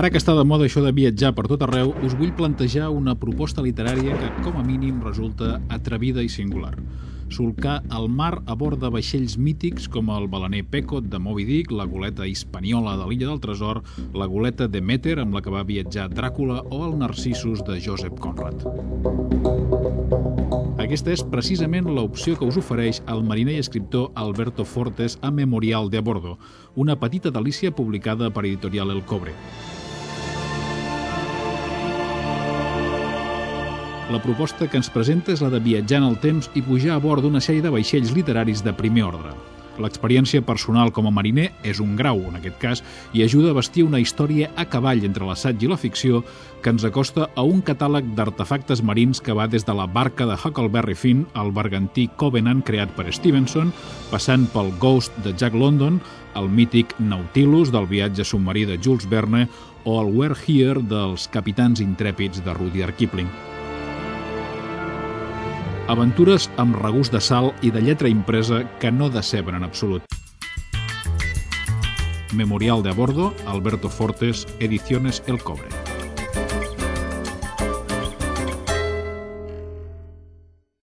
Ara que està de moda això de viatjar per tot arreu, us vull plantejar una proposta literària que, com a mínim, resulta atrevida i singular. Solcar el mar a bord de vaixells mítics com el balener Pecot de Moby Dick, la goleta Hispaniola de l'Illa del Tresor, la goleta Demeter amb la que va viatjar Dràcula o el Narcissus de Joseph Conrad. Aquesta és precisament l'opció que us ofereix el mariner i escriptor Alberto Fortes a Memorial de a Bordo, una petita delícia publicada per Editorial El Cobre. La proposta que ens presenta és la de viatjar en el temps i pujar a bord d'una sèrie de vaixells literaris de primer ordre. L'experiència personal com a mariner és un grau, en aquest cas, i ajuda a vestir una història a cavall entre l'assaig i la ficció que ens acosta a un catàleg d'artefactes marins que va des de la barca de Huckleberry Finn al bergantí Covenant creat per Stevenson, passant pel Ghost de Jack London, el mític Nautilus del viatge submarí de Jules Verne o el We're Here dels capitans intrèpids de Rudyard Kipling. Aventures amb regust de sal i de lletra impresa que no deceben en absolut. Memorial de a Bordo, Alberto Fortes, Ediciones El Cobre.